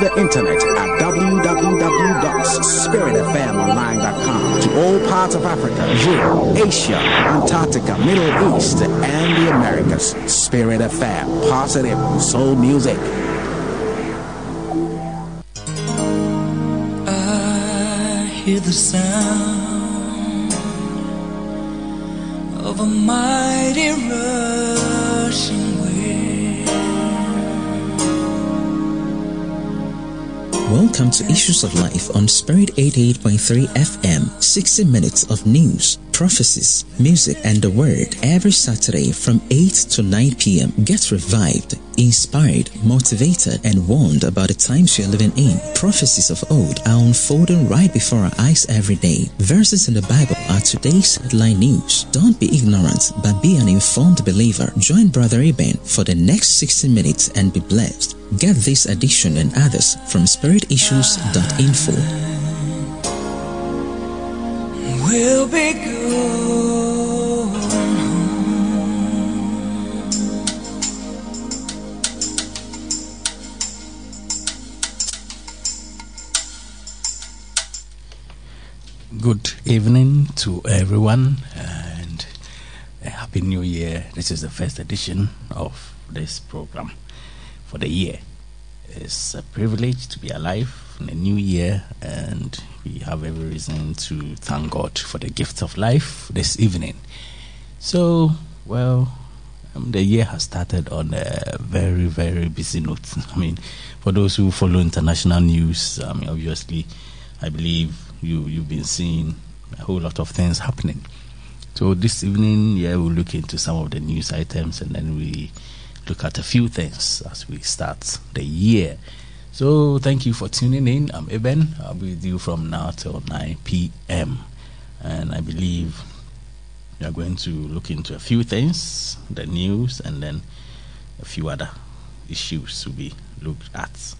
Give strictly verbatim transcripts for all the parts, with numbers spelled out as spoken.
the internet at w w w dot spirit f m online dot com. To all parts of Africa, Europe, Asia, Antarctica, Middle East, and the Americas. Spirit F M, positive soul music. I hear the sound of a mighty rushing wind. Welcome to Issues of Life on Spirit eighty-eight point three F M. sixty minutes of news, prophecies, music, and the word every Saturday from eight to nine p.m. Get revived, inspired, motivated, and warned about the times you're living in. Prophecies of old are unfolding right before our eyes every day. Verses in the Bible are today's headline news. Don't be ignorant, but be an informed believer. Join Brother Eben for the next sixty minutes and be blessed. Get this edition and others from spirit issues dot info. We'll be good. Good evening to everyone and a happy new year. This is the first edition of this program for the year. It's a privilege to be alive in a new year, and we have every reason to thank God for the gift of life this evening. So, well, um, the year has started on a very, very busy note. I mean, for those who follow international news, I mean, obviously, I believe you, you've been seeing a whole lot of things happening. So this evening, yeah, we'll look into some of the news items, and then we look at a few things as we start the year. So thank you for tuning in. I'm Eben. I'll be with you from now till nine p.m. And I believe we are going to look into a few things, the news, and then a few other issues will be looked at.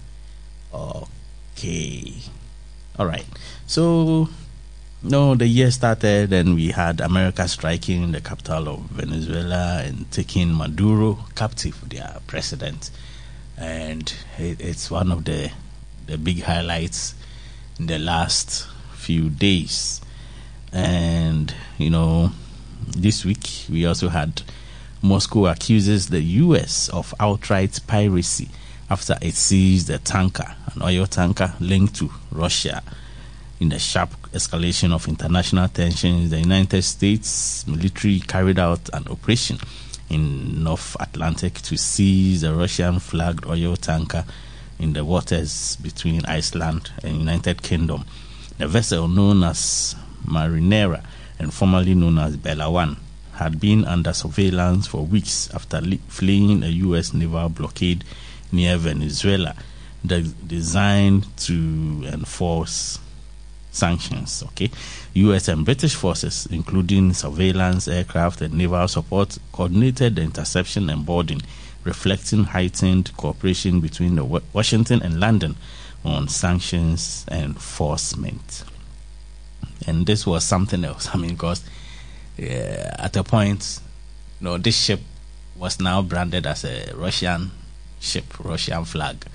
Okay. All right. So, no, the year started and we had America striking the capital of Venezuela and taking Maduro captive, their president. And it, it's one of the the big highlights in the last few days. And, you know, this week we also had Moscow accuses the U S of outright piracy after it seized a tanker, an oil tanker linked to Russia. In the sharp escalation of international tensions, the United States military carried out an operation in North Atlantic to seize a Russian-flagged oil tanker in the waters between Iceland and United Kingdom. The vessel, known as Marinera and formerly known as Bella-One, had been under surveillance for weeks after le- fleeing a U S naval blockade near Venezuela, de- designed to enforce sanctions. Okay, U S and British forces, including surveillance aircraft and naval support, coordinated the interception and boarding, reflecting heightened cooperation between the Washington and London on sanctions enforcement. And this was something else. I mean, because uh, at a point, you know, this ship was now branded as a Russian ship, Russian flag.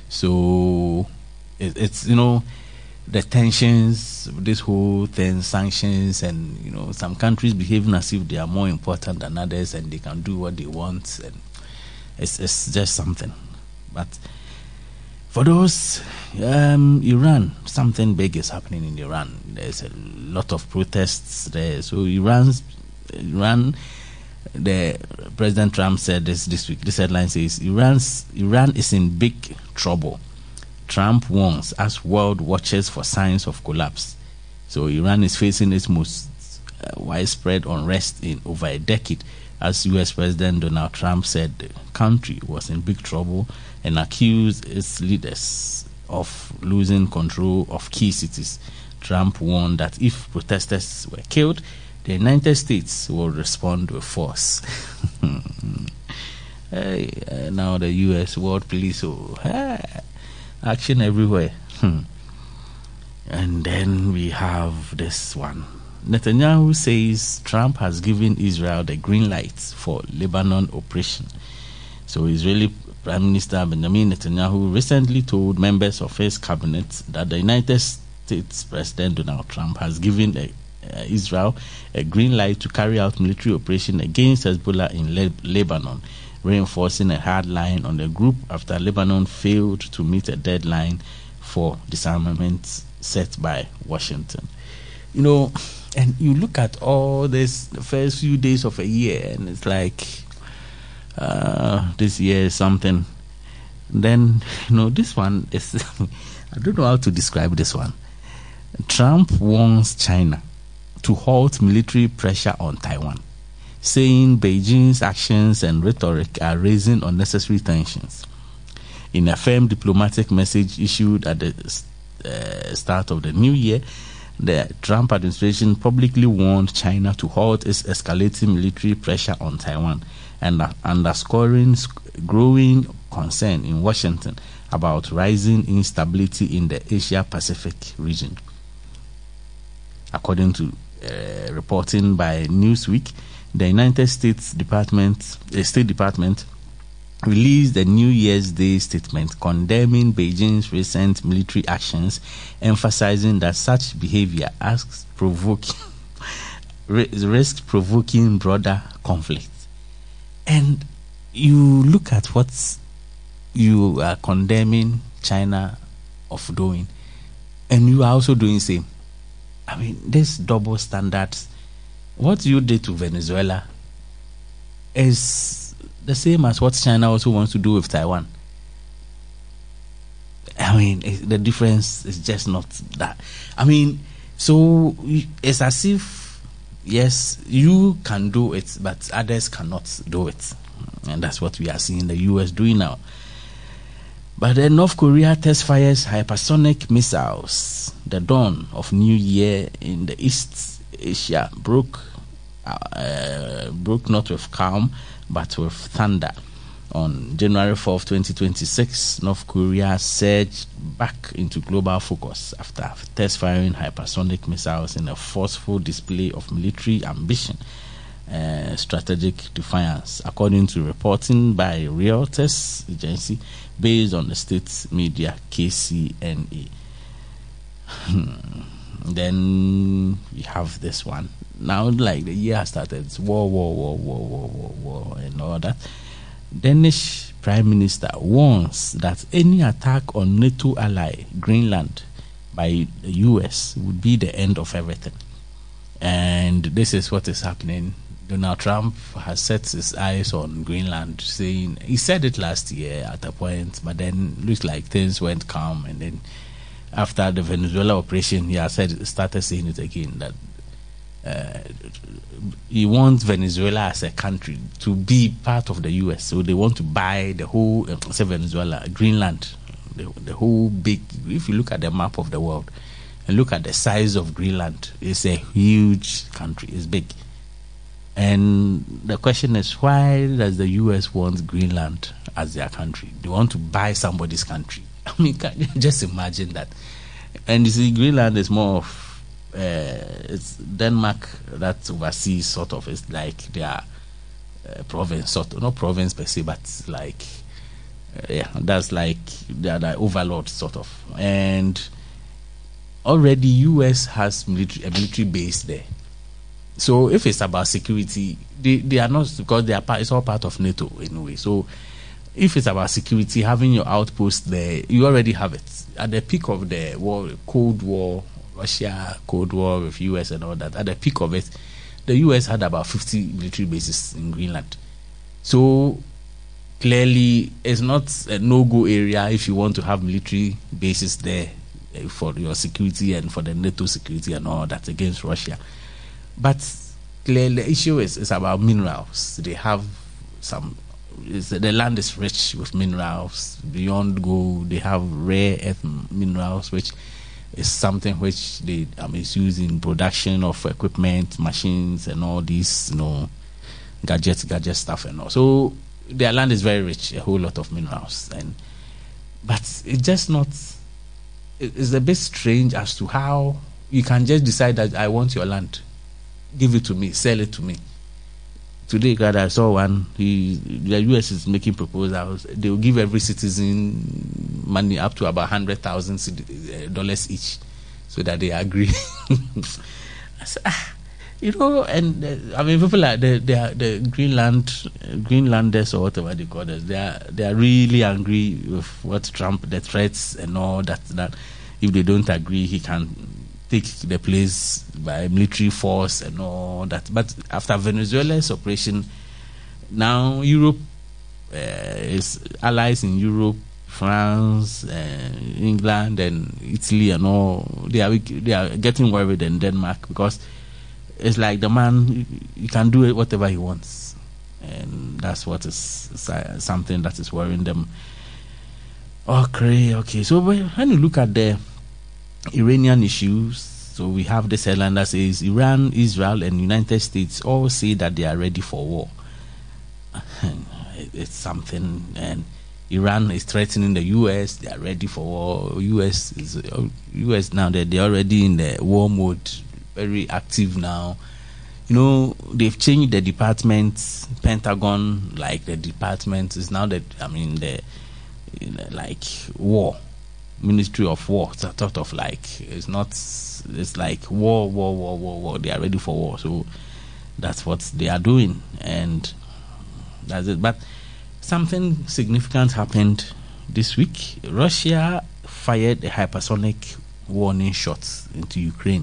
So it, it's, you know, the tensions, this whole thing, sanctions, and, you know, some countries behaving as if they are more important than others and they can do what they want, and it's, it's just something. But for those, um, Iran, something big is happening in Iran. There's a lot of protests there. So Iran's, Iran, the President Trump said this this week. This headline says Iran's Iran is in big trouble. Trump warns as world watches for signs of collapse. So Iran is facing its most uh, widespread unrest in over a decade, as U S President Donald Trump said the country was in big trouble and accused its leaders of losing control of key cities. Trump warned that if protesters were killed, the United States will respond with force. Hey, uh, now the U S World Police, oh, hey, action everywhere. Hmm. And then we have this one. Netanyahu says Trump has given Israel the green light for Lebanon operation. So Israeli Prime Minister Benjamin Netanyahu recently told members of his cabinet that the United States President Donald Trump has given a, uh, Israel a green light to carry out military operation against Hezbollah in Le- Lebanon, reinforcing a hard line on the group after Lebanon failed to meet a deadline for disarmament set by Washington. You know, and you look at all this, the first few days of a year, and it's like, uh, this year is something. Then, you know, this one is, I don't know how to describe this one. Trump warns China to halt military pressure on Taiwan, saying Beijing's actions and rhetoric are raising unnecessary tensions. In a firm diplomatic message issued at the uh, start of the new year, the Trump administration publicly warned China to halt its escalating military pressure on Taiwan, and uh, underscoring growing concern in Washington about rising instability in the Asia-Pacific region. According to uh, reporting by Newsweek, the United States Department, uh, State Department released a New Year's Day statement condemning Beijing's recent military actions, emphasizing that such behavior asks provoking, risks provoking broader conflict. And you look at what you are condemning China of doing, and you are also doing the same. I mean, this double standards. What you did to Venezuela is the same as what China also wants to do with Taiwan. I mean, it, the difference is just not that. I mean, so it's as if, yes, you can do it, but others cannot do it. And that's what we are seeing the U S doing now. But then North Korea test fires hypersonic missiles. The dawn of New Year in the East Asia broke, uh, broke not with calm, but with thunder. On January fourth, twenty twenty-six, North Korea surged back into global focus after test firing hypersonic missiles in a forceful display of military ambition, uh, strategic defiance, according to reporting by Reuters agency based on the state media K C N A. Then we have this one. Now, like the year has started, it's war, war, war, war, war, war, war, and all that. Danish Prime Minister warns that any attack on NATO ally Greenland by the U S would be the end of everything. And this is what is happening. Donald Trump has set his eyes on Greenland, saying, he said it last year at a point, but then looks like things went calm, and then after the Venezuela operation, he has said, started saying it again, that uh, he wants Venezuela as a country to be part of the U S. So they want to buy the whole, uh, say Venezuela, Greenland, the, the whole big, if you look at the map of the world and look at the size of Greenland, it's a huge country, it's big. And the question is, why does the U S want Greenland as their country? They want to buy somebody's country. I mean, can you just imagine that? And you see, Greenland is more of, uh, it's Denmark that oversees sort of, it's like their uh, province, sort of, not province per se, but like, uh, yeah, that's like they're the overlord sort of. And already U S has military, a military base there. So if it's about security, they, they are not, because they are part, it's all part of NATO anyway. So if it's about security, having your outpost there, you already have it. At the peak of the war, Cold War, Russia, Cold War with U S and all that, at the peak of it, the U S had about fifty military bases in Greenland. So clearly, it's not a no-go area if you want to have military bases there for your security and for the NATO security and all that against Russia. But clearly, the issue is, is about minerals. They have some, it's, the land is rich with minerals beyond gold. They have rare earth minerals, which is something which they I mean, is used in production of equipment, machines, and all these, you know, gadgets, gadget stuff, and all. So their land is very rich, a whole lot of minerals, and but it's just not. It's a bit strange as to how you can just decide that I want your land. Give it to me, sell it to me. today, God, I saw one. He, the U S is making proposals. They will give every citizen money up to about one hundred thousand dollars each so that they agree. I said, ah, you know, and uh, I mean, people like the, the, the Greenland, Greenlanders or whatever they call us, they are, they are really angry with what Trump, the threats and all that, that if they don't agree, he can take the place by military force and all that. But after Venezuela's operation, now Europe uh, is allies in Europe, France, uh, England, and Italy, and all. They are they are getting worried in Denmark because it's like the man, he can do whatever he wants, and that's what is something that is worrying them. Okay, okay. So when you look at the Iranian issues, so we have this headline that says Iran, Israel, and United States all say that they are ready for war. It's something, and Iran is threatening the U S. They are ready for war. U S is U S now. They they're already in the war mode, very active now. You know, they've changed the department. Pentagon, like the department, is now that I mean the like war. Ministry of War, it's a sort of like, it's not, it's like war, war, war, war, war. They are ready for war. So that's what they are doing, and that's it. But something significant happened this week. Russia fired a hypersonic warning shot into Ukraine,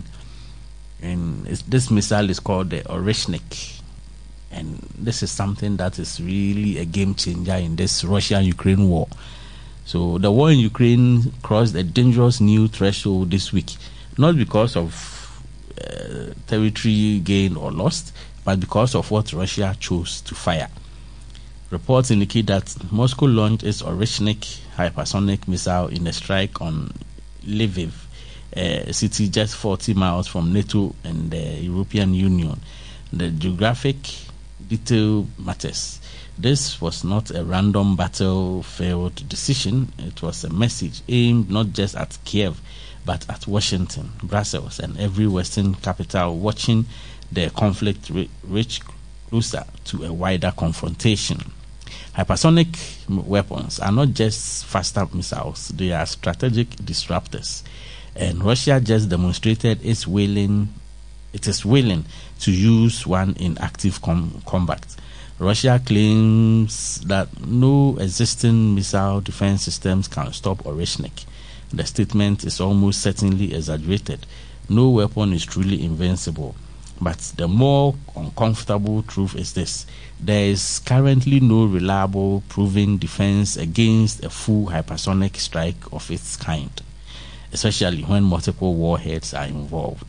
and it's, this missile is called the Oreshnik, and this is something that is really a game changer in this Russia-Ukraine war. So the war in Ukraine crossed a dangerous new threshold this week, not because of uh, territory gained or lost, but because of what Russia chose to fire. Reports indicate that Moscow launched its Oreshnik hypersonic missile in a strike on Lviv, a city just forty miles from NATO and the European Union. The geographic detail matters. This was not a random battlefield decision. It was a message aimed not just at Kiev, but at Washington, Brussels, and every Western capital watching the conflict reach closer to a wider confrontation. Hypersonic weapons are not just faster missiles, they are strategic disruptors. And Russia just demonstrated its willing, it is willing to use one in active com- combat. Russia claims that no existing missile defense systems can stop Oreshnik. The statement is almost certainly exaggerated. No weapon is truly invincible. But the more uncomfortable truth is this: there is currently no reliable, proven defense against a full hypersonic strike of its kind, especially when multiple warheads are involved.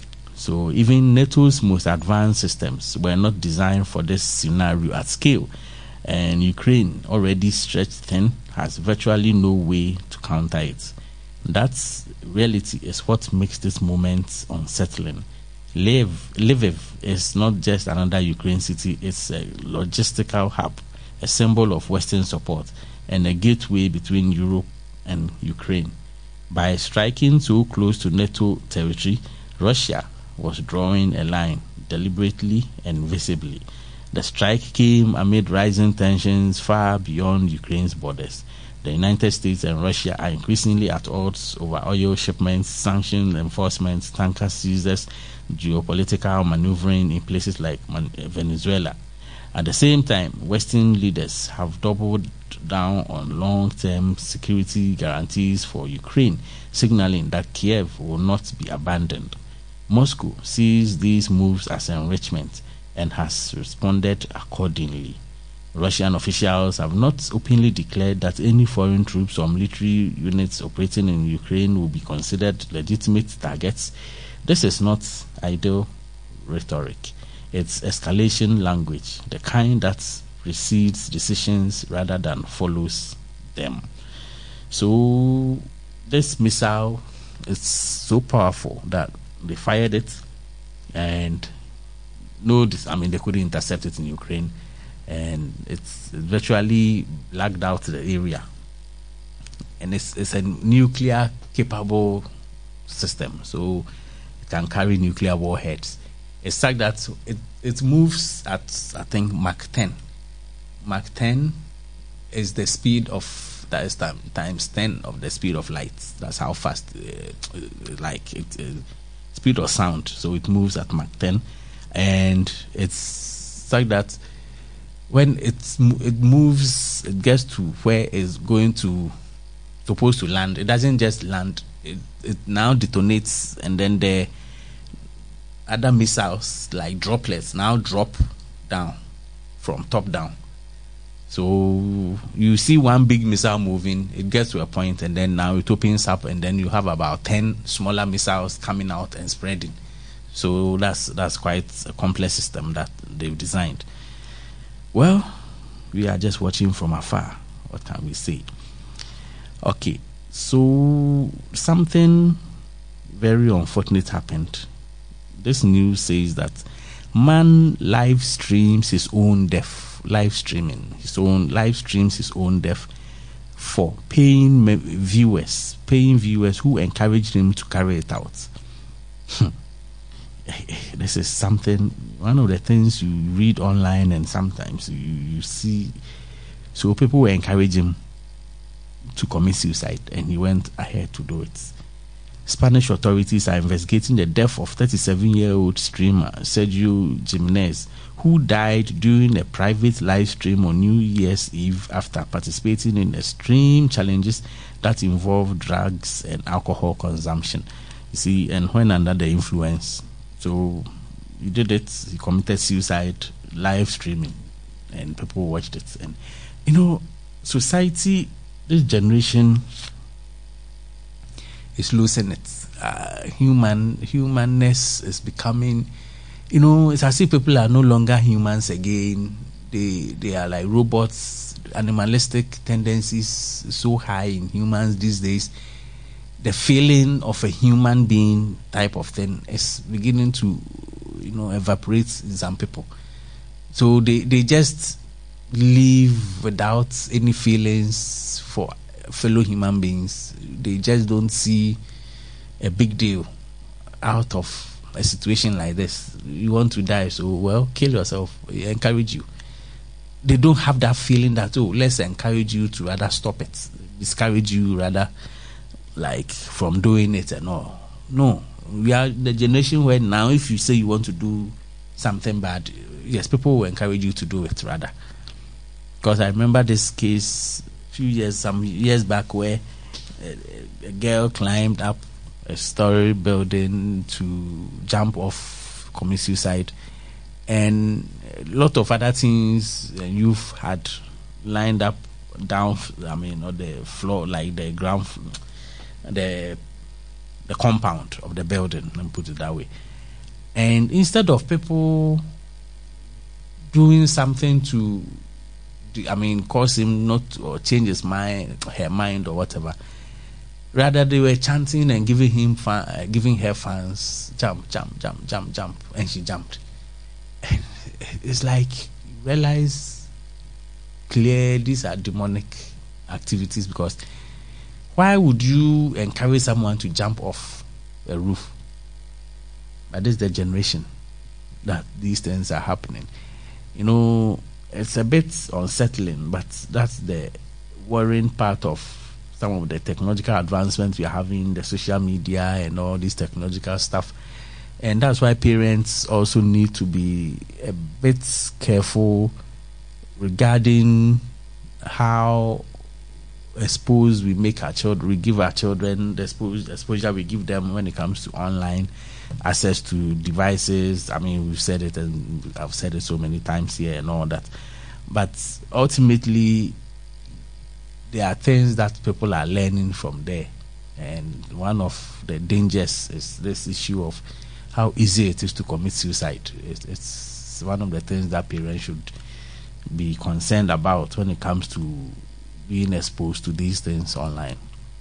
So even NATO's most advanced systems were not designed for this scenario at scale, and Ukraine, already stretched thin, has virtually no way to counter it. That reality is what makes this moment unsettling. Lviv, Lviv is not just another Ukraine city, it's a logistical hub, a symbol of Western support, and a gateway between Europe and Ukraine. By striking so close to NATO territory, Russia was drawing a line deliberately and visibly. The strike came amid rising tensions far beyond Ukraine's borders. The United States and Russia are increasingly at odds over oil shipments, sanctions enforcement, tanker seizures, geopolitical maneuvering in places like Venezuela. At the same time, Western leaders have doubled down on long-term security guarantees for Ukraine, signaling that Kiev will not be abandoned. Moscow sees these moves as enrichment and has responded accordingly. Russian officials have not openly declared that any foreign troops or military units operating in Ukraine will be considered legitimate targets. This is not idle rhetoric. It's escalation language, the kind that precedes decisions rather than follows them. So this missile is so powerful that they fired it, and no, this, I mean, they couldn't intercept it in Ukraine, and it's virtually blacked out the area. And it's it's a nuclear capable system, so it can carry nuclear warheads. It's such that it, it moves at, I think, Mach ten. Mach ten is the speed of, that is time, times ten of the speed of light. That's how fast, uh, like, it, uh, speed of sound. So it moves at Mach ten. And it's such that when it's, it moves, it gets to where it's going to, supposed to land. It doesn't just land. It, it now detonates, and then the other missiles, like droplets, now drop down from top down. So you see one big missile moving, it gets to a point, and then now it opens up, and then you have about ten smaller missiles coming out and spreading. So that's that's quite a complex system that they've designed. Well, we are just watching from afar. What can we say? Okay, so something very unfortunate happened. This news says that man live streams his own death, live streaming his own live streams his own death for paying me- viewers, paying viewers who encouraged him to carry it out. This is something, one of the things you read online, and sometimes you, you see. So people were encouraging him to commit suicide, and he went ahead to do it. Spanish authorities are investigating the death of thirty-seven-year-old streamer Sergio Jimenez, who died during a private live stream on New Year's Eve after participating in extreme challenges that involve drugs and alcohol consumption. You see, and when under the influence. So he did it, he committed suicide, live streaming, and people watched it. And, you know, society, this generation is losing it. Uh, human humanness is becoming, you know, it's as if people are no longer humans again. They they are like robots. Animalistic tendencies so high in humans these days. The feeling of a human being type of thing is beginning to, you know, evaporate in some people. So they, they just live without any feelings for fellow human beings. They just don't see a big deal out of a situation like this. You want to die, so well, kill yourself. I encourage you. They don't have that feeling that, oh, let's encourage you to rather stop it, discourage you rather, like, from doing it and all. No, we are the generation where now if you say you want to do something bad, yes, people will encourage you to do it rather. Because I remember this case a few years, some years back, where a, a girl climbed up a story building to jump off, commit suicide, and a lot of other things youth had lined up down, I mean, on the floor, like the ground, the the compound of the building, let me put it that way. And instead of people doing something to, I mean, cause him not to, or change his mind, her mind, or whatever, rather they were chanting and giving him, fan, uh, giving her fans, jump, jump, jump, jump, jump, and she jumped. And it's like you realize clear these are demonic activities, because why would you encourage someone to jump off a roof? But this is the generation that these things are happening. You know, it's a bit unsettling, but that's the worrying part of some of the technological advancements we are having, the social media and all this technological stuff. And that's why parents also need to be a bit careful regarding how exposed we make our children, we give our children, the exposure we give them when it comes to online access to devices. I mean, we've said it, and I've said it so many times here and all that. But ultimately, there are things that people are learning from there. And one of the dangers is this issue of how easy it is to commit suicide. It's one of the things that parents should be concerned about when it comes to being exposed to these things online.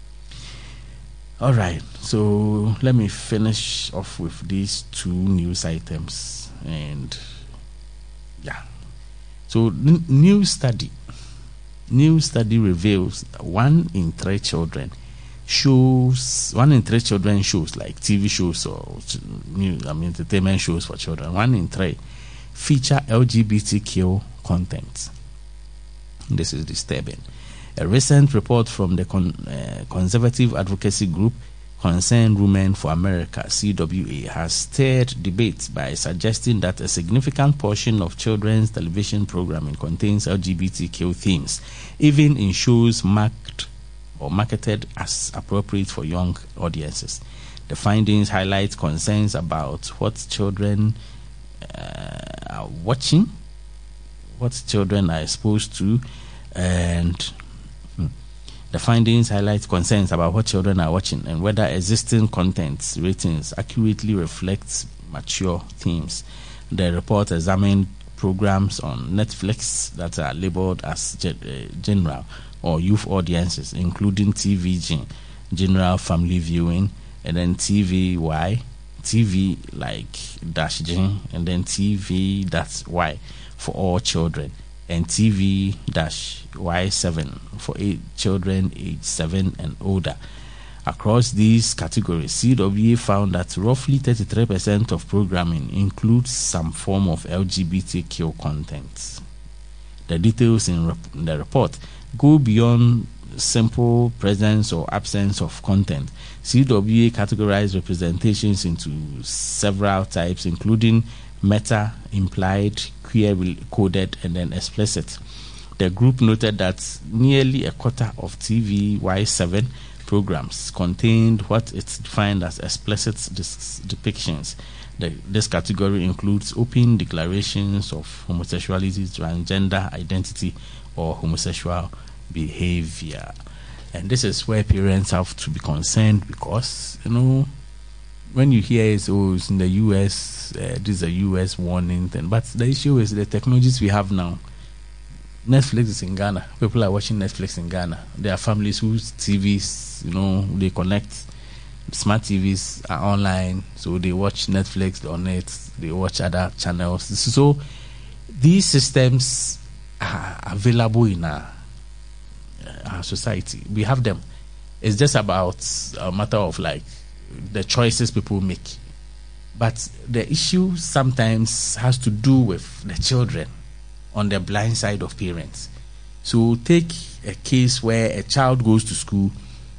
All right, so let me finish off with these two news items. And yeah, so n- new study new study reveals that one in three children shows, one in three children shows, like T V shows or new, I mean, entertainment shows for children, one in three feature L G B T Q content. This is disturbing. A recent report from the con, uh, conservative advocacy group Concerned Women for America, C W A, has stirred debate by suggesting that a significant portion of children's television programming contains L G B T Q themes, even in shows marked or marketed as appropriate for young audiences. The findings highlight concerns about what children uh, are watching, what children are exposed to, and hmm, the findings highlight concerns about what children are watching and whether existing content ratings accurately reflects mature themes. The report examined programs on Netflix that are labeled as ge- uh, general or youth audiences, including T V G, general family viewing, and then T V Y, T V like dash G, and then T V dash Y for all children, and T V dash Y seven for eight children aged seven and older. Across these categories, C W A found that roughly thirty-three percent of programming includes some form of L G B T Q content. The details in, rep- in the report go beyond simple presence or absence of content. C W A categorized representations into several types, including meta, implied, queer-coded, and then explicit. The group noted that nearly a quarter of T V Y seven programs contained what it's defined as explicit dis- depictions. The, this category includes open declarations of homosexuality, transgender identity, or homosexual behavior. And this is where parents have to be concerned, because, you know, when you hear it's, oh, it's in the U S, uh, this is a U S warning thing. But the issue is the technologies we have now. Netflix is in Ghana. People are watching Netflix in Ghana. There are families whose T Vs, you know, they connect. Smart T Vs are online, so they watch Netflix on it. They watch other channels. So these systems are available in our, our society. We have them. It's just about a matter of like the choices people make. But the issue sometimes has to do with the children on the blind side of parents. So take a case where a child goes to school,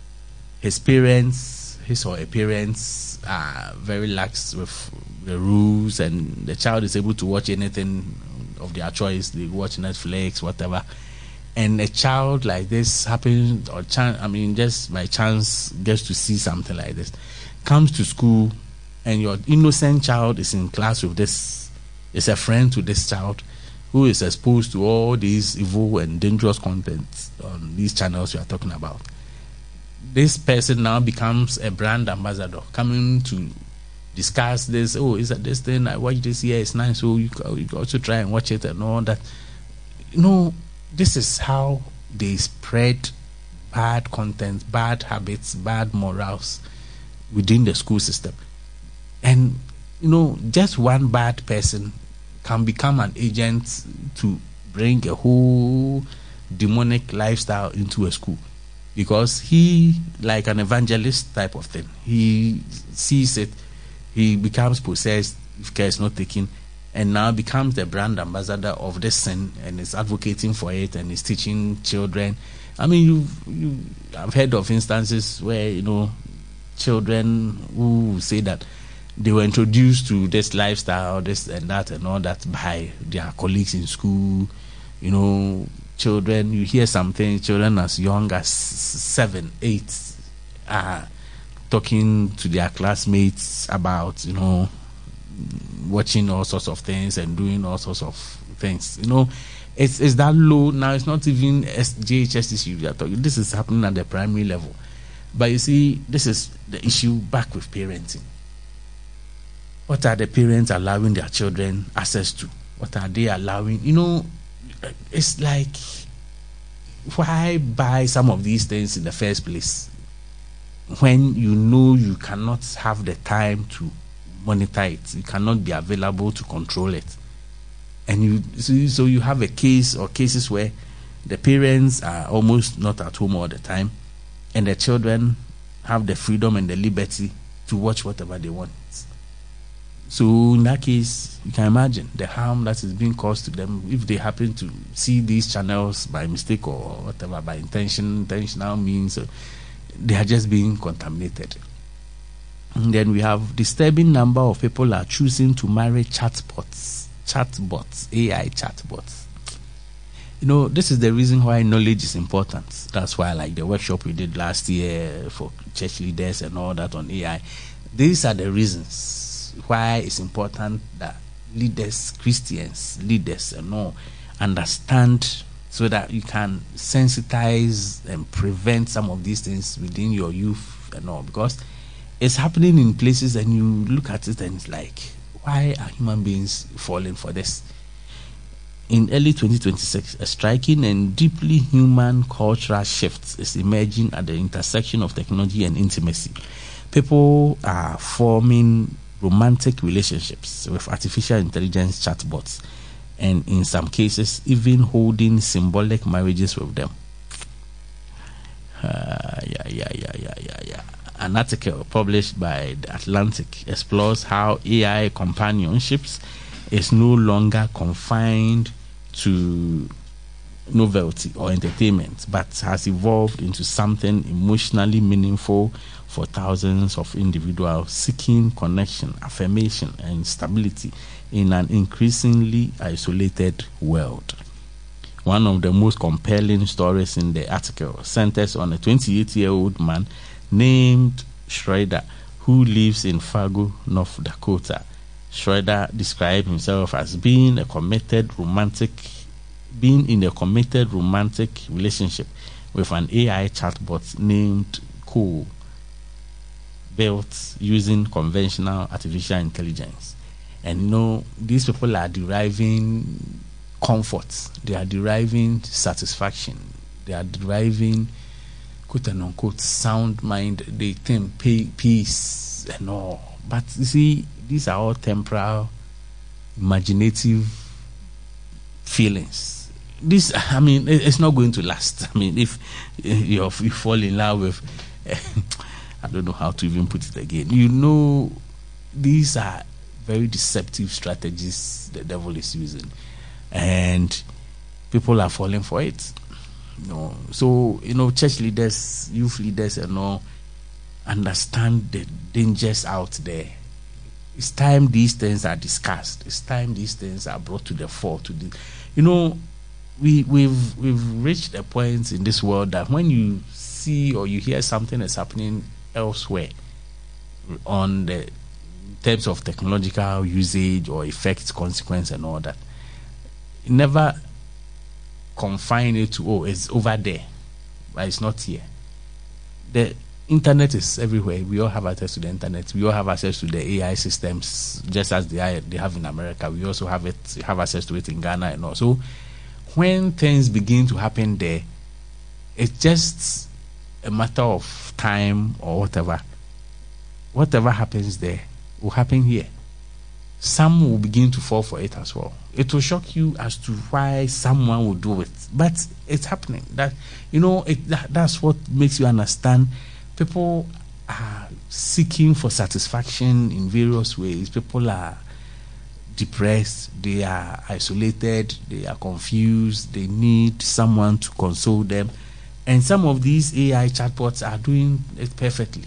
his parents, his or her parents are very lax with the rules, and the child is able to watch anything of their choice. They watch Netflix, whatever. And a child like this happens, or chance, I mean, just by chance gets to see something like this, comes to school, and your innocent child is in class with this, is a friend to this child, who is exposed to all these evil and dangerous content on these channels we are talking about. This person now becomes a brand ambassador, coming to discuss this. Oh, is that this thing? I watched this here, it's nice, so you, you can also try and watch it and all that. You know, this is how they spread bad content, bad habits, bad morals within the school system. And, you know, just one bad person can become an agent to bring a whole demonic lifestyle into a school, because he, like an evangelist type of thing, he sees it, he becomes possessed if care is not taken, and now becomes the brand ambassador of this sin, and is advocating for it, and is teaching children. I mean, you you I've heard of instances where, you know, children who say that they were introduced to this lifestyle, this and that and all that by their colleagues in school. You know, children, you hear something, children as young as seven, eight are talking to their classmates about, you know, watching all sorts of things and doing all sorts of things. You know, it's, it's that low now. It's not even J H S issue. This is happening at the primary level. But you see, this is the issue back with parenting. What are the parents allowing their children access to? What are they allowing? You know, it's like, why buy some of these things in the first place when you know you cannot have the time to monitor it? You cannot be available to control it. And you so, so you have a case or cases where the parents are almost not at home all the time, and the children have the freedom and the liberty to watch whatever they want. So in that case, you can imagine the harm that is being caused to them if they happen to see these channels by mistake or whatever, by intention, intentional means, uh, they are just being contaminated. And then we have disturbing number of people are choosing to marry chatbots, chatbots, A I chatbots. You know, this is the reason why knowledge is important. That's why, like the workshop we did last year for church leaders and all that on A I, these are the reasons why it's important that leaders, Christians, leaders, and all understand, so that you can sensitize and prevent some of these things within your youth and all, because it's happening in places and you look at it and it's like, why are human beings falling for this? In early twenty twenty-six, a striking and deeply human cultural shift is emerging at the intersection of technology and intimacy. People are forming romantic relationships with artificial intelligence chatbots, and in some cases, even holding symbolic marriages with them. Uh, yeah, yeah, yeah, yeah, yeah, yeah. An article published by The Atlantic explores how A I companionships is no longer confined to novelty or entertainment, but has evolved into something emotionally meaningful for thousands of individuals seeking connection, affirmation, and stability in an increasingly isolated world. One of the most compelling stories in the article centers on a twenty-eight-year-old man named Schroeder, who lives in Fargo, North Dakota. Schroeder described himself as being a committed romantic, being in a committed romantic relationship with an A I chatbot named Cole, built using conventional artificial intelligence. And you know, these people are deriving comfort, they are deriving satisfaction, they are deriving quote and unquote sound mind, they think peace and all. But you see, these are all temporal, imaginative feelings. This, I mean, it's not going to last. I mean, if you you fall in love with, I don't know how to even put it again. You know, these are very deceptive strategies the devil is using, and people are falling for it. You know, so you know, church leaders, youth leaders, and all understand the dangers out there. It's time these things are discussed. It's time these things are brought to the fore. To the, you know, we we've we've reached a point in this world that when you see or you hear something that's happening elsewhere on the in terms of technological usage or effects, consequence, and all that, never confine it to, oh, it's over there, but it's not here. The internet is everywhere. We all have access to the internet. We all have access to the A I systems, just as they, they have in America. We also have it, have access to it in Ghana and all. So when things begin to happen there, it's just a matter of time or whatever. Whatever happens there will happen here. Some will begin to fall for it as well. It will shock you as to why someone will do it, but it's happening. That you know, it, that, that's what makes you understand. People are seeking for satisfaction in various ways. People are depressed, they are isolated, they are confused, they need someone to console them. And some of these A I chatbots are doing it perfectly.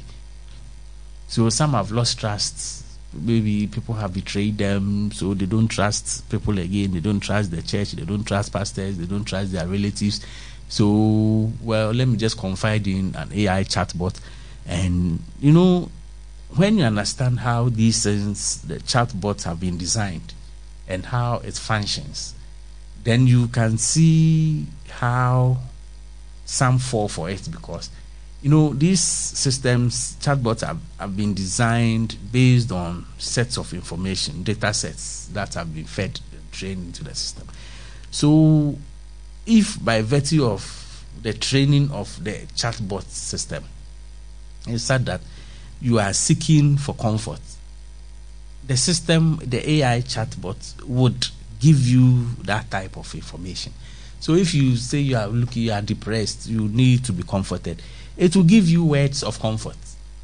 So some have lost trust. Maybe people have betrayed them, so they don't trust people again. They don't trust the church. They don't trust pastors. They don't trust their relatives. So, well, let me just confide in an A I chatbot. And, you know, when you understand how these things, the chatbots have been designed and how it functions, then you can see how some fall for it, because you know, these systems, chatbots have, have been designed based on sets of information, data sets that have been fed and trained into the system. So if by virtue of the training of the chatbot system, it's said that you are seeking for comfort, the system, the A I chatbot would give you that type of information. So if you say you are looking, you are depressed, you need to be comforted, it will give you words of comfort.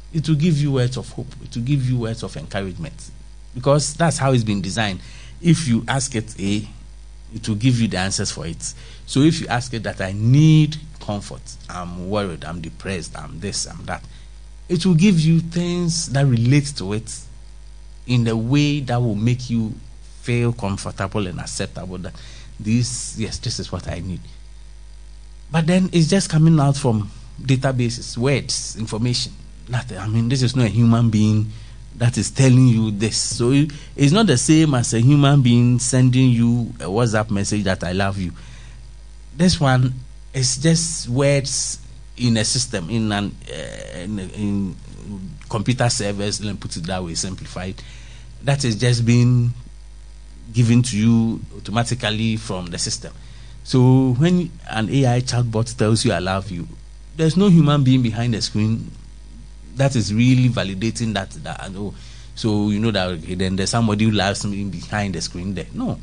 It will give you words of hope. It will give you words of encouragement. Because that's how it's been designed. If you ask it A, it will give you the answers for it. So if you ask it that I need comfort, I'm worried, I'm depressed, I'm this, I'm that, it will give you things that relate to it in a way that will make you feel comfortable and acceptable that this, yes, this is what I need. But then it's just coming out from databases, words, information. Nothing. I mean, this is not a human being that is telling you this. So it, it's not the same as a human being sending you a WhatsApp message that I love you. This one is just words in a system, in an uh, in, in computer servers, let me put it that way, simplified. That is just being given to you automatically from the system. So when an A I chatbot tells you I love you, there's no human being behind the screen that is really validating that, that I know. So you know that okay, then there's somebody who loves me behind the screen there. No.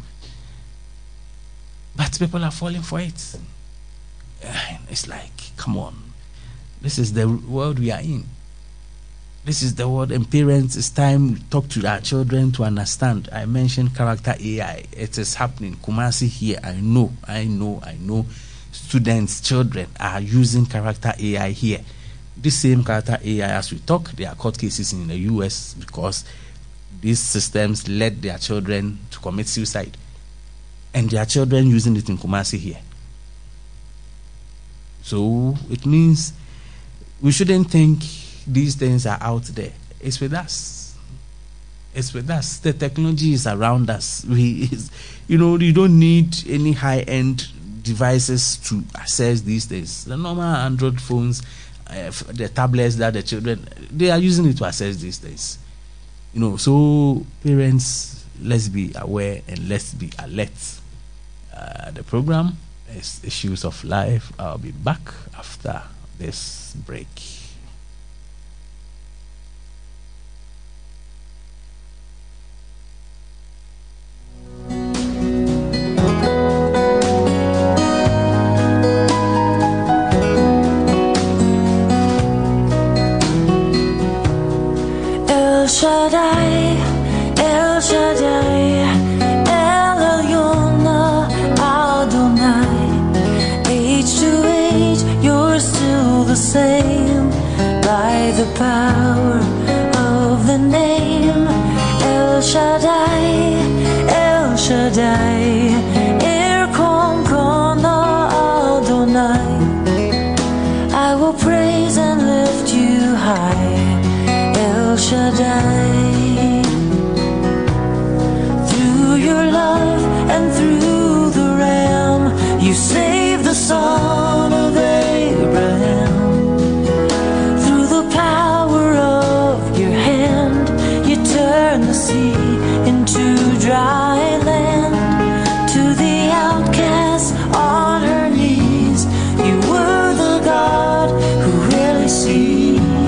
But people are falling for it. It's like, come on. This is the world we are in. This is the world, and parents, it's time to talk to our children to understand. I mentioned character A I. It is happening. Kumasi here, I know, I know, I know. Students, children are using character A I here. This same character A I, as we talk, there are court cases in the U S because these systems led their children to commit suicide. And their children using it in Kumasi here. So it means we shouldn't think these things are out there. It's with us. It's with us. The technology is around us. We, you know, you don't need any high-end devices to access these things. The normal Android phones, uh, the tablets that the children, they are using it to access these things. You know, so parents, let's be aware and let's be alert. Uh, the program is Issues of Life. I'll be back after this break. El Shaddai, El Shaddai, El Elyon, Adonai. Age to age, you're still the same. By the power of the name, El Shaddai, El Shaddai, Erkom Kona Adonai. I will praise and lift you high. El Shaddai. Through your love and through the Ram, you saved the son of Abraham. Through the power of your hand, you turned the sea into dry land. To the outcast on her knees, you were the God who really sees.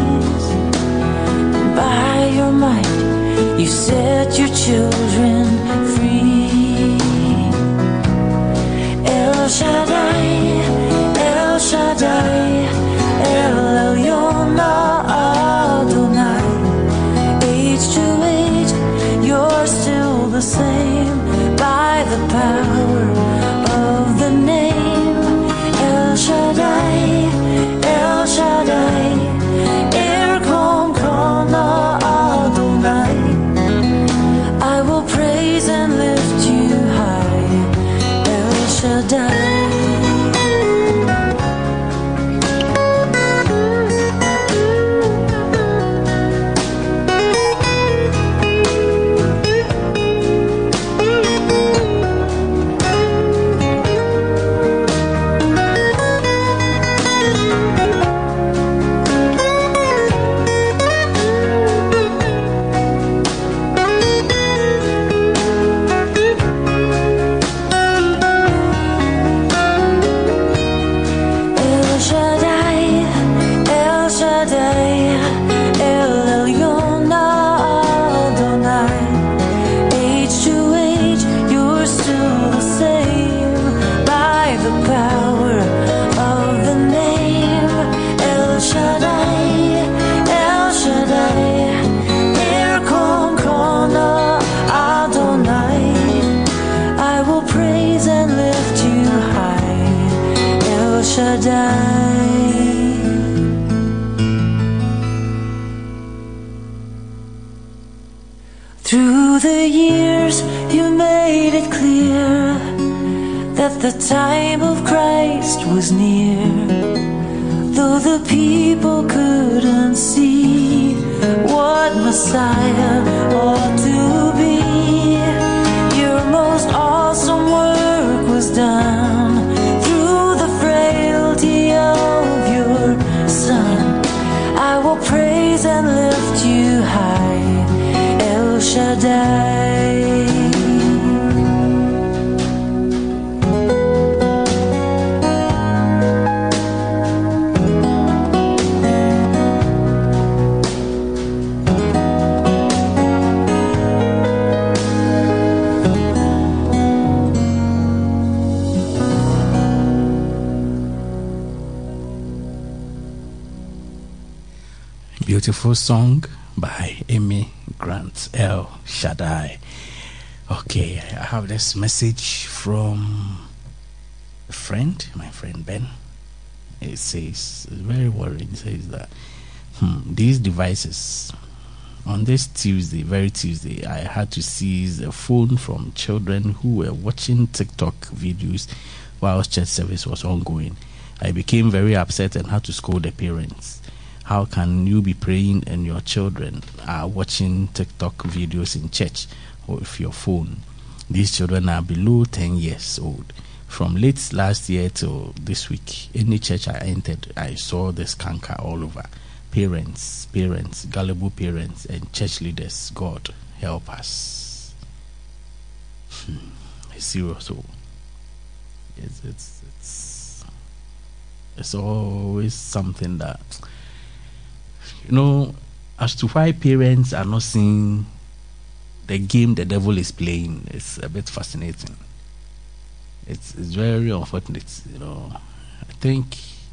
By your might, you set your children free. El Shaddai, El Shaddai, El Elyon Adonai. Age to age, you're still the same. By the power of the name, El Shaddai, El Shaddai, Erkom Kona Adonai. I will praise Through the years you made it clear that the time of Christ was near. Though the people couldn't see what Messiah ought to be, your most awesome work was done through the frailty of your Son. I will praise and lift you high, El Shaddai. Beautiful song by Amy Grant, El Shaddai. Okay, I have this message from a friend, my friend Ben. It says, it's very worrying. It says that hmm, these devices, on this Tuesday, very Tuesday, I had to seize a phone from children who were watching TikTok videos while church service was ongoing. I became very upset and had to scold the parents. How can you be praying and your children are watching TikTok videos in church or with your phone? These children are below ten years old. From late last year till this week, any church I entered, I saw this canker all over. Parents, parents, gullible parents, and church leaders, God help us. Hmm. It's serious. Oh. It's, it's, it's, it's always something that... You know, as to why parents are not seeing the game the devil is playing, it's a bit fascinating. It's it's very unfortunate, you know. I think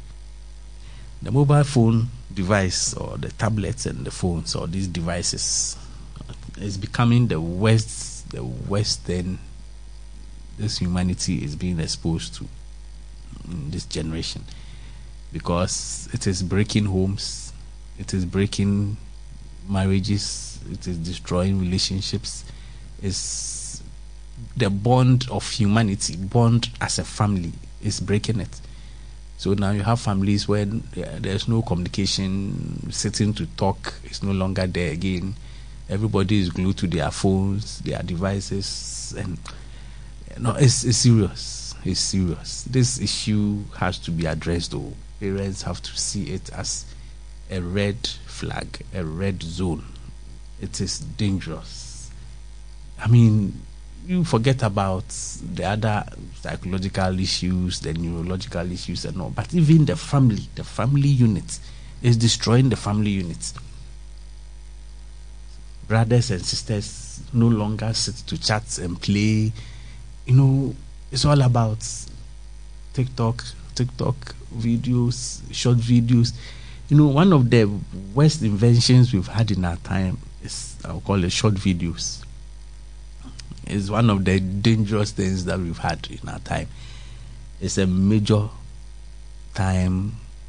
the mobile phone device or the tablets and the phones or these devices is becoming the worst, the worst thing this humanity is being exposed to in this generation, because it is breaking homes. It is breaking marriages. It is destroying relationships. It's the bond of humanity, bond as a family, is breaking it. So now you have families where there's no communication, sitting to talk is no longer there again. Everybody is glued to their phones, their devices, and you know, it's, it's serious. It's serious. This issue has to be addressed, though. Parents have to see it as a red flag, a red zone. It is dangerous. I mean, you forget about the other psychological issues, the neurological issues and all, but even the family, the family unit is destroying the family unit. Brothers and sisters no longer sit to chat and play. You know, it's all about TikTok, TikTok videos, short videos. You know, one of the worst inventions we've had in our time is, I'll call it short videos. It's one of the dangerous things that we've had in our time. It's a major time,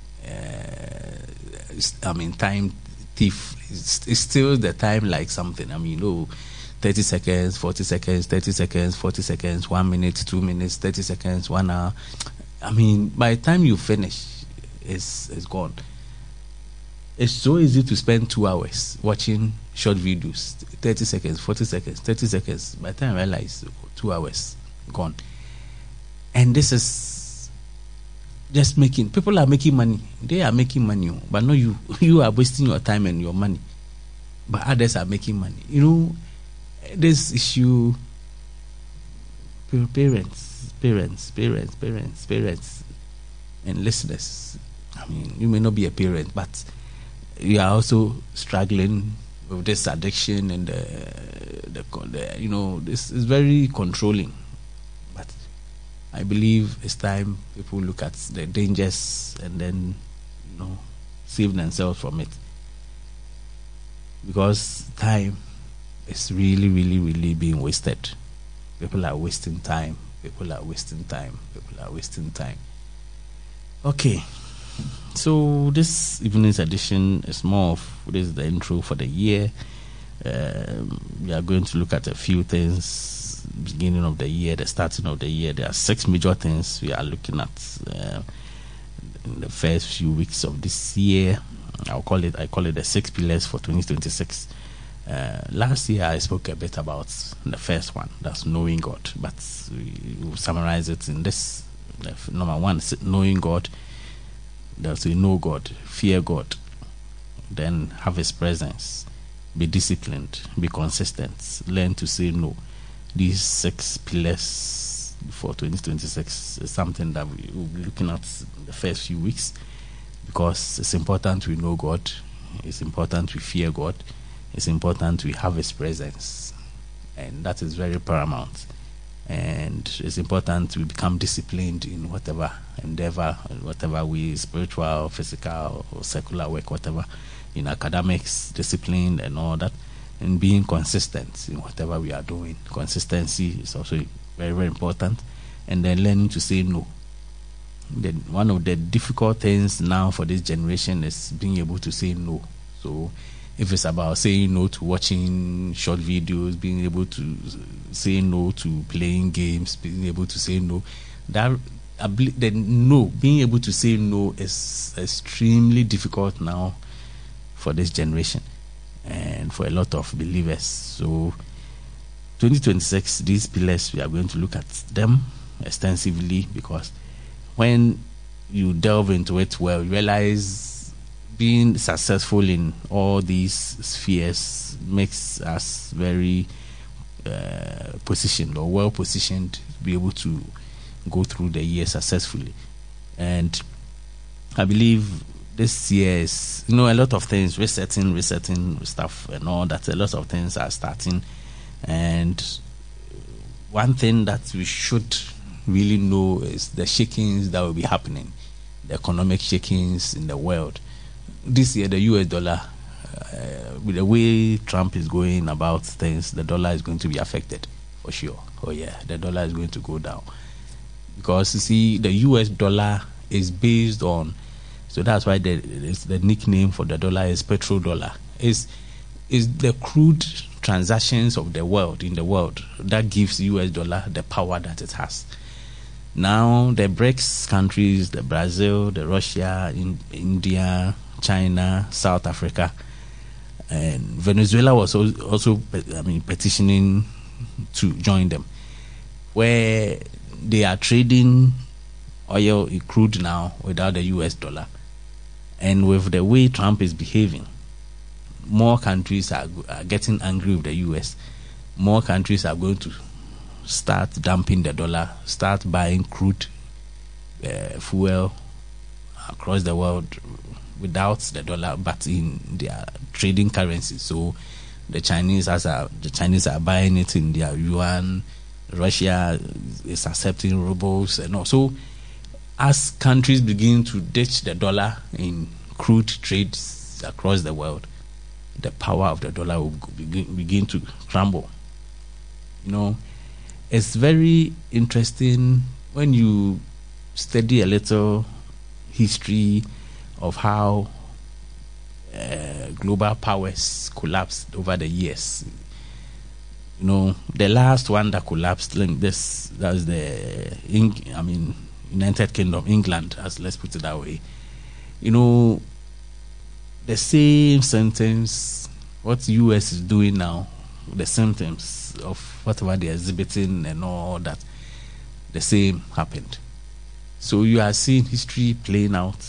uh, I mean, time thief. It's, it's still the time like something. I mean, you know, thirty seconds, forty seconds, thirty seconds, forty seconds, one minute, two minutes, thirty seconds, one hour. I mean, by the time you finish, it's, it's gone. It's so easy to spend two hours watching short videos, thirty seconds, forty seconds, thirty seconds. By the time I realize, two hours gone. And this is just making, people are making money. They are making money, but not you. You are wasting your time and your money. But others are making money. You know, this issue, parents, parents, parents, parents, parents, and listeners. I mean, you may not be a parent, but you are also struggling with this addiction and the, the, the you know, this is very controlling. But I believe it's time people look at the dangers and then, you know, save themselves from it. Because time is really, really, really being wasted. People are wasting time. People are wasting time. People are wasting time. Okay. So this evening's edition is more of, this is the intro for the year. Um, we are going to look at a few things beginning of the year, the starting of the year. There are six major things we are looking at uh, in the first few weeks of this year. I'll call it I call it the six pillars for twenty twenty-six. Uh, last year I spoke a bit about the first one, that's knowing God, but we will summarize it in this. Number one, knowing God. There's a know God, fear God, then have His presence, be disciplined, be consistent, learn to say no. These six pillars for twenty twenty-six is something that we will be looking at the first few weeks, because it's important we know God, it's important we fear God, it's important we have His presence, and that is very paramount. And it's important we become disciplined in whatever endeavor, whatever we, spiritual, physical, or secular work, whatever, in academics, discipline and all that, and being consistent in whatever we are doing. Consistency is also very, very important. And then learning to say no. The, one of the difficult things now for this generation is being able to say no. So if it's about saying no to watching short videos, being able to say no to playing games, being able to say no, that the no, being able to say no is extremely difficult now for this generation and for a lot of believers. So twenty twenty-six, these pillars, we are going to look at them extensively, because when you delve into it well, you realize being successful in all these spheres makes us very uh, positioned or well positioned to be able to go through the year successfully. And I believe this year is, you know, a lot of things, resetting, resetting stuff and all that, a lot of things are starting. And one thing that we should really know is the shakings that will be happening, the economic shakings in the world. This year, the U S dollar, uh, with the way Trump is going about things, the dollar is going to be affected for sure. Oh yeah, the dollar is going to go down, because you see, the U S dollar is based on, so that's why the the nickname for the dollar is petrodollar. Is is the crude transactions of the world in the world that gives U S dollar the power that it has. Now the BRICS countries, the Brazil, the Russia, in, India, China, South Africa, and Venezuela was also, I mean, petitioning to join them, where they are trading oil, crude now without the U S dollar. And with the way Trump is behaving, more countries are, are getting angry with the U S. More countries are going to start dumping the dollar, start buying crude uh, fuel across the world without the dollar, but in their trading currency. So the Chinese as are the Chinese are buying it in their yuan. Russia is accepting rubles, and also as countries begin to ditch the dollar in crude trades across the world, the power of the dollar will begin, begin to crumble. You know, it's very interesting when you study a little history of how uh, global powers collapsed over the years. You know, the last one that collapsed, like this, that was the, I mean, United Kingdom, England, as let's put it that way. You know, the same sentence, what U S is doing now, the symptoms of whatever they're exhibiting and all that, the same happened. So you are seeing history playing out,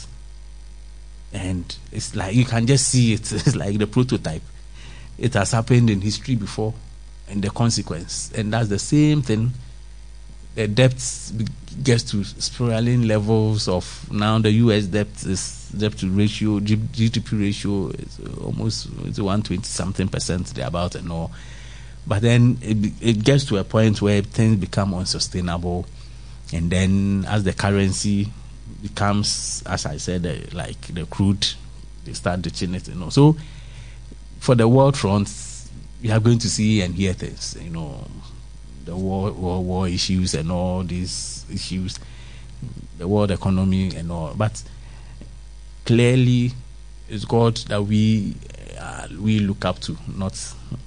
and it's like you can just see it. It's like the prototype. It has happened in history before, and the consequence. And that's the same thing. The debt gets to spiraling levels of, now the U S debt is debt to ratio, G D P ratio is almost it's one hundred twenty something percent thereabout and all. But then it, it gets to a point where things become unsustainable, and then as the currency becomes, as I said, uh, like the crude, they start ditching it, you know. So for the world front, we are going to see and hear things, you know, the war, war, war issues and all these issues, the world economy and all. But clearly, it's God that we uh, we look up to, not,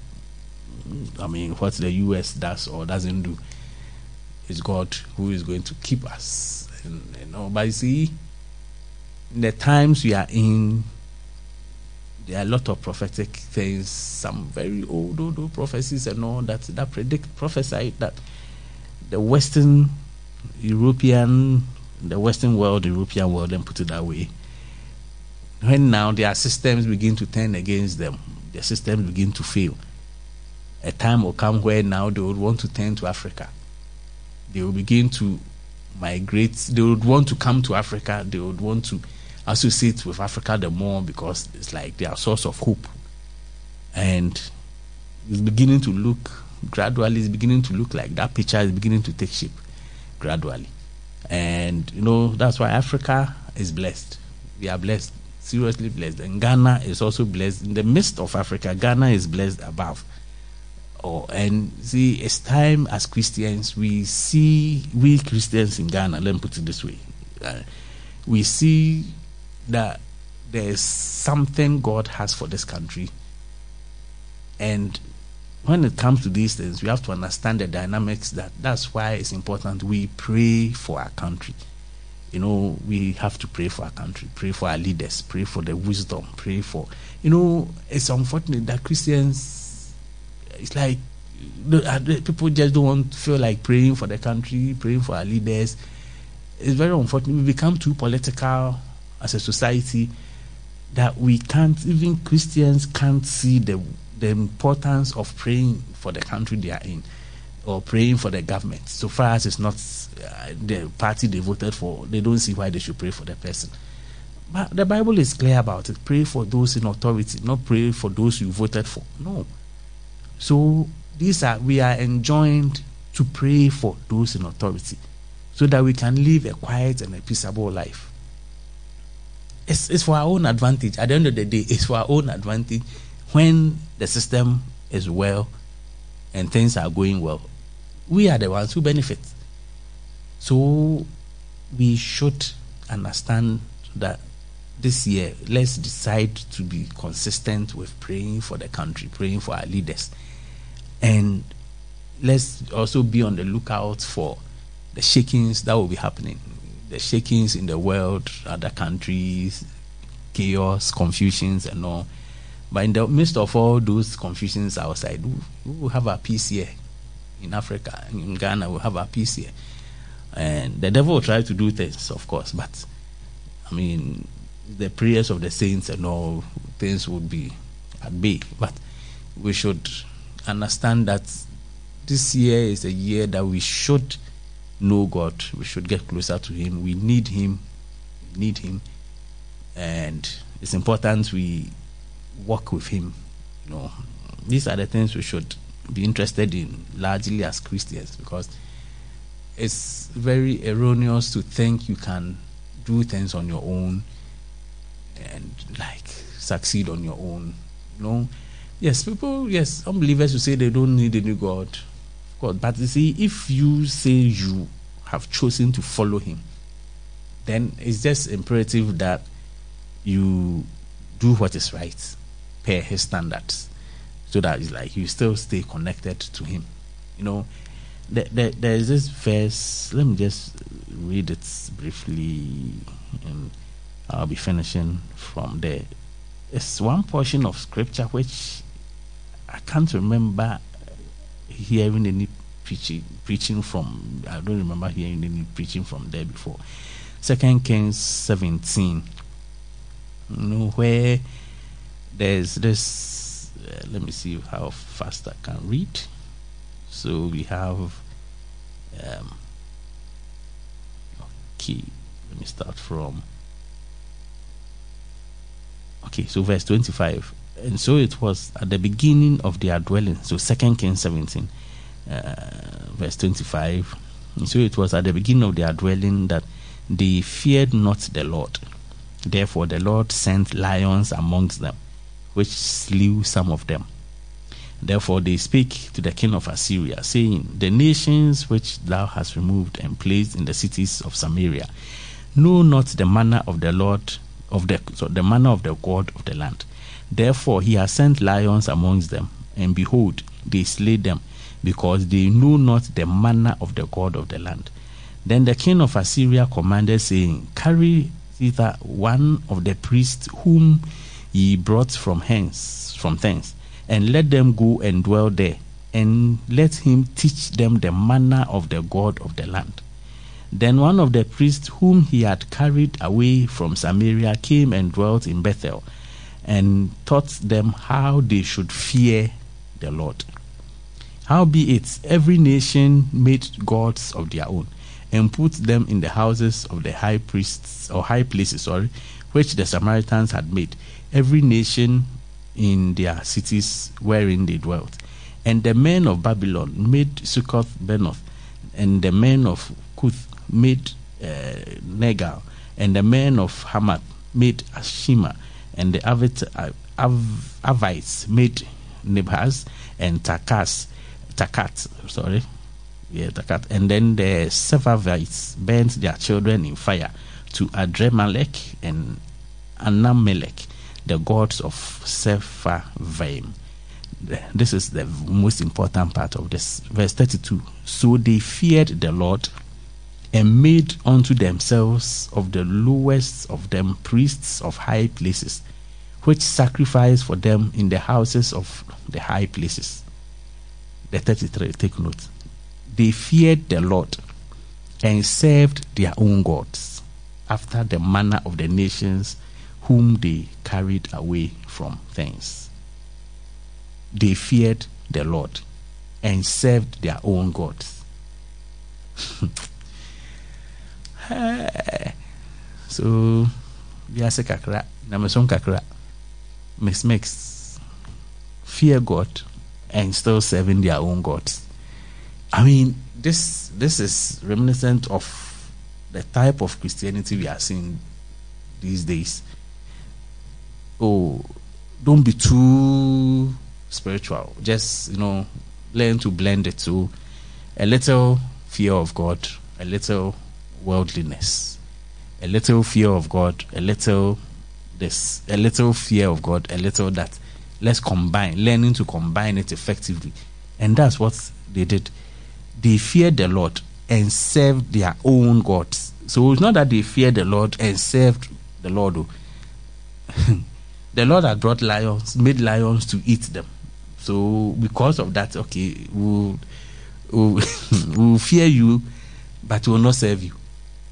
I mean, what the U S does or doesn't do. It's God who is going to keep us. And, you know, but you see, in the times we are in, there are a lot of prophetic things, some very old, old, old prophecies and all that that predict, prophesy that the Western European, the Western world, the European world, and put it that way, when now their systems begin to turn against them, their systems begin to fail, a time will come where now they would want to turn to Africa. They will begin to migrate. They would want to come to Africa. They would want to associate with Africa the more, because it's like their source of hope. And it's beginning to look, gradually, it's beginning to look like that picture is beginning to take shape gradually. And, you know, that's why Africa is blessed. We are blessed, seriously blessed. And Ghana is also blessed. In the midst of Africa, Ghana is blessed above. Oh, and see, it's time as Christians, we see, we Christians in Ghana, let me put it this way, uh, we see that there's something God has for this country. And when it comes to these things, we have to understand the dynamics. That that's why it's important we pray for our country. You know, we have to pray for our country, pray for our leaders, pray for the wisdom, pray for, you know, it's unfortunate that Christians, it's like the, people just don't want to feel like praying for the country, praying for our leaders. It's very unfortunate. We become too political as a society that we can't, even Christians can't see the the importance of praying for the country they are in, or praying for the government. So far as it's not uh, the party they voted for, they don't see why they should pray for the person. But the Bible is clear about it. Pray for those in authority, not pray for those you voted for. No. So these are, we are enjoined to pray for those in authority, so that we can live a quiet and a peaceable life. It's, it's for our own advantage. At the end of the day, it's for our own advantage. When the system is well and things are going well, we are the ones who benefit. So we should understand that this year, let's decide to be consistent with praying for the country, praying for our leaders. And let's also be on the lookout for the shakings that will be happening. The shakings in the world, other countries, chaos, confusions and all. But in the midst of all those confusions outside, we will have our peace here. In Africa, in Ghana, we'll have our peace here. And the devil will try to do things, of course, but I mean, the prayers of the saints and all, things would be at bay. But we should understand that this year is a year that we should know God. We should get closer to Him. We need Him. We need Him. And it's important we walk with Him. You know, these are the things we should be interested in, largely as Christians, because it's very erroneous to think you can do things on your own and like succeed on your own. You know, yes, people, yes, unbelievers will say they don't need any God. God, but you see, if you say you have chosen to follow Him, then it's just imperative that you do what is right per His standards, so that it's like you still stay connected to Him. You know, there, there, there is this verse. Let me just read it briefly, and I'll be finishing from there. It's one portion of scripture which I can't remember hearing any preaching preaching from. I don't remember hearing any preaching from there before. Second Kings seventeen. You know, where there's this. Uh, let me see how fast I can read. So we have. Um, okay, let me start from. Okay, so verse twenty-five. And so it was at the beginning of their dwelling. So Second Kings seventeen, uh, verse twenty-five. And so it was at the beginning of their dwelling that they feared not the Lord. Therefore the Lord sent lions amongst them, which slew some of them. Therefore they spake to the king of Assyria, saying, the nations which thou hast removed and placed in the cities of Samaria know not the manner of the Lord, of the so the manner of the God of the land. Therefore he has sent lions amongst them, and behold, they slay them, because they know not the manner of the God of the land. Then the king of Assyria commanded, saying, Carry thither one of the priests whom ye brought from hence, from thence, and let them go and dwell there, and let him teach them the manner of the God of the land. Then one of the priests whom he had carried away from Samaria came and dwelt in Bethel, and taught them how they should fear the Lord. Howbeit, every nation made gods of their own, and put them in the houses of the high priests, or high places, sorry, which the Samaritans had made, every nation in their cities wherein they dwelt. And the men of Babylon made Succoth-Benoth, and the men of Cuth made uh, Negal, and the men of Hamath made Ashima, and the Avit, uh, Av, Avites made Nebhaz and Takas, Takat, sorry, yeah, Takat. And then the Sepharvites burnt their children in fire to Adremelech and Anamelech, the gods of Sepharvaim. This is the most important part of this. Verse thirty-two. So they feared the Lord, and made unto themselves of the lowest of them priests of high places, which sacrificed for them in the houses of the high places. The thirty-three, take note. They feared the Lord, and served their own gods, after the manner of the nations whom they carried away from thence. They feared the Lord, and served their own gods. So, biase kakra, nameson kakra, mix mix, fear God, and still serving their own gods. I mean, this this is reminiscent of the type of Christianity we are seeing these days. Oh, don't be too spiritual. Just, you know, learn to blend it to a little fear of God, a little worldliness, a little fear of God, a little this, a little fear of God, a little that. Let's combine, learning to combine it effectively. And that's what they did. They feared the Lord and served their own gods. So it's not that they feared the Lord and served the Lord. The Lord had brought lions, made lions to eat them. So because of that, okay, we'll, we'll, we'll fear you, but we will not serve you.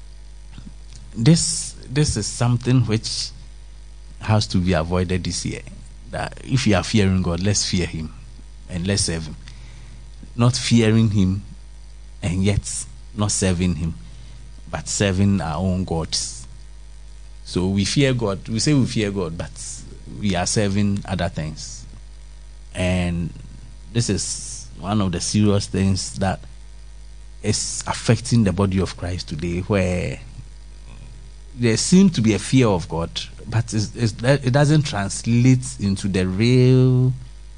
This this is something which has to be avoided this year. That if you are fearing God, let's fear him and let's serve him. Not fearing him and yet not serving him, but serving our own gods. So we fear God, we say we fear God, but we are serving other things. And this is one of the serious things that is affecting the body of Christ today, where there seems to be a fear of God, but it's, it's, it doesn't translate into the real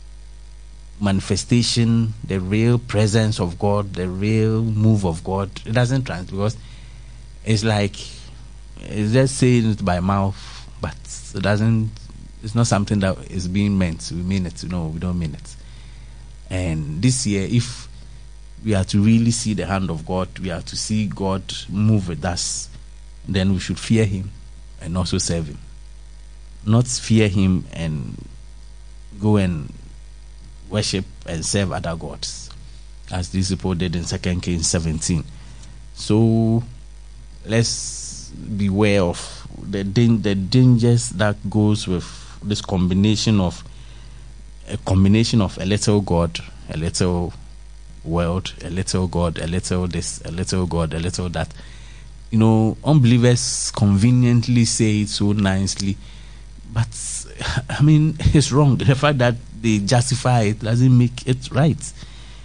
manifestation, the real presence of God, the real move of God. It doesn't translate, because it's like it's just saying it by mouth, but it doesn't. It's not something that is being meant. We mean it. No, we don't mean it. And this year, if we are to really see the hand of God, we are to see God move with us, then we should fear him and also serve him. Not fear him and go and worship and serve other gods, as these people did in Second Kings seventeen. So let's beware of the the dangers that goes with this combination of a combination of a little God, a little world, a little God, a little this, a little God, a little that. You know, unbelievers conveniently say it so nicely, but I mean, it's wrong. The fact that they justify it doesn't make it right.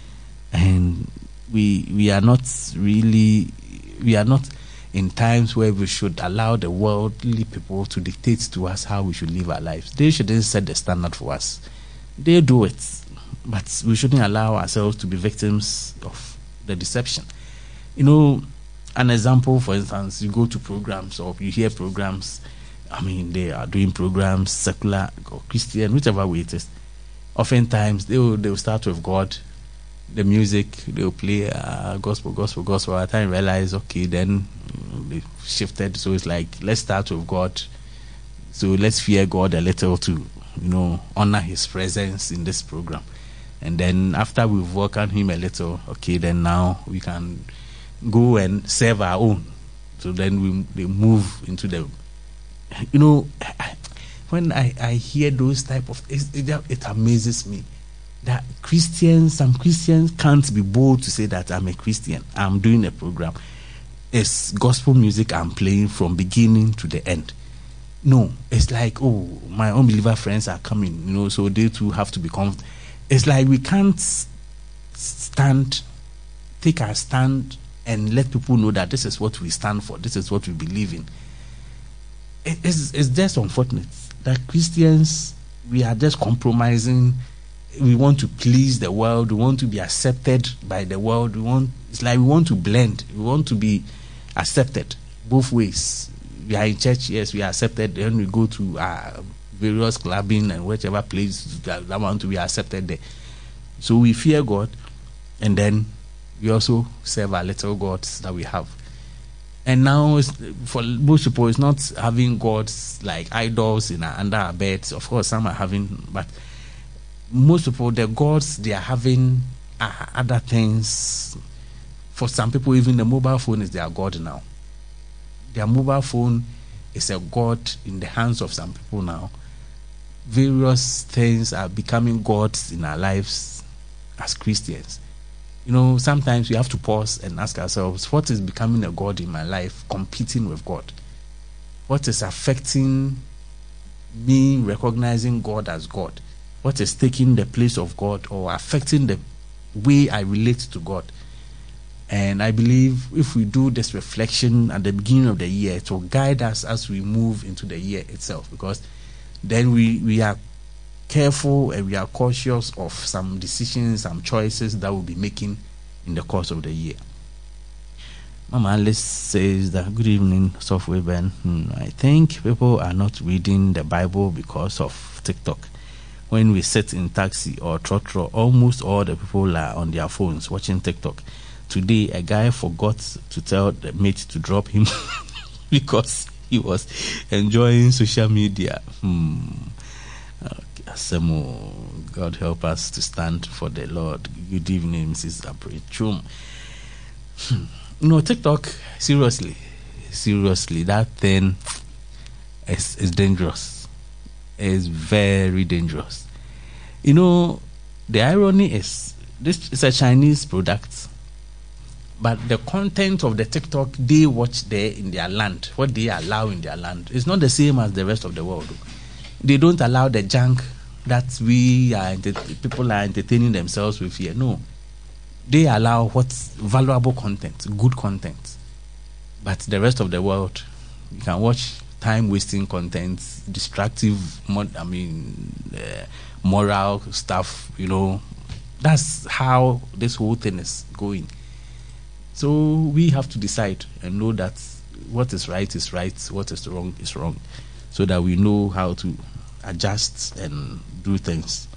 And we we are not really, we are not in times where we should allow the worldly people to dictate to us how we should live our lives. They shouldn't set the standard for us. They do it, but we shouldn't allow ourselves to be victims of the deception. You know, an example, for instance, you go to programs or you hear programs I mean, they are doing programs, secular or Christian, whichever way it is. Oftentimes, they will, they will start with God, the music, they will play uh, gospel, gospel, gospel. By the time you realize, okay, then they shifted. So it's like, let's start with God. So let's fear God a little to, you know, honor his presence in this program. And then after we've welcomed him a little, okay, then now we can go and serve our own. So then we they move into the, you know, when I, I hear those type of, it, it, it amazes me that Christians, some Christians can't be bold to say that I'm a Christian, I'm doing a program. It's gospel music I'm playing from beginning to the end. No, it's like, oh, my unbeliever friends are coming, you know, so they too have to become. It's like we can't stand, take our stand and let people know that this is what we stand for, this is what we believe in. It, it's, it's just unfortunate that Christians, we are just compromising. We want to please the world, we want to be accepted by the world. We want, it's like we want to blend, we want to be accepted both ways. We are in church, yes, we are accepted. Then we go to uh, various clubbing and whichever place that, that want to be accepted there. So we fear God, and then we also serve our little gods that we have. And now, it's, for most people, it's not having gods like idols in our, under our beds. Of course, some are having, but most people, the gods they are having are other things. For some people, even the mobile phone is their god now. Their mobile phone is a god in the hands of some people now. Various things are becoming gods in our lives as Christians. You know, sometimes we have to pause and ask ourselves, what is becoming a god in my life, competing with God? What is affecting me recognizing God as God? What is taking the place of God or affecting the way I relate to God? And I believe if we do this reflection at the beginning of the year, it will guide us as we move into the year itself, because then we, we are careful and we are cautious of some decisions, some choices that we'll be making in the course of the year. Mama Alice says that, good evening, Software Ben. Hmm, I think people are not reading the Bible because of TikTok. When we sit in taxi or trotro, almost all the people are on their phones watching TikTok. Today, a guy forgot to tell the mate to drop him because he was enjoying social media. Hmm. Okay, Asemo, God help us to stand for the Lord. Good evening, Missus Abrechum. Hmm. No, TikTok, seriously, seriously, that thing is, is dangerous. It's very dangerous. You know, the irony is, this is a Chinese product. But the content of the TikTok they watch there in their land, what they allow in their land, is not the same as the rest of the world. They don't allow the junk that we are people are entertaining themselves with here. No, they allow what's valuable content, good content. But the rest of the world, you can watch time-wasting content, destructive, I mean, uh, moral stuff. You know, that's how this whole thing is going. So we have to decide and know that what is right is right, what is wrong is wrong, so that we know how to adjust and do things.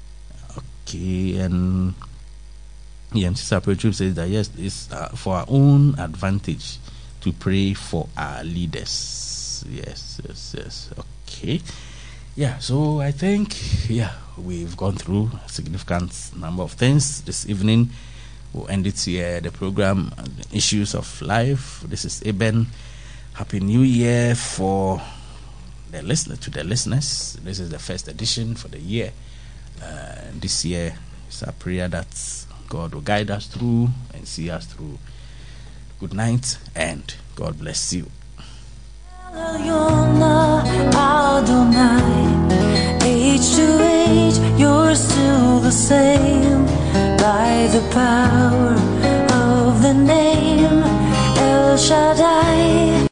Okay, and yeah, Mister Petru says that yes, it's uh, for our own advantage to pray for our leaders. Yes, yes, yes. Okay. Yeah, so I think, yeah, we've gone through a significant number of things this evening. We'll end it here, the program, Issues of Life. This is Eben. Happy New Year for the listener, to the listeners. This is the first edition for the year. Uh, this year, it's a prayer that God will guide us through and see us through. Good night, and God bless you. Age to age, you're still the same. By the power of the name El Shaddai.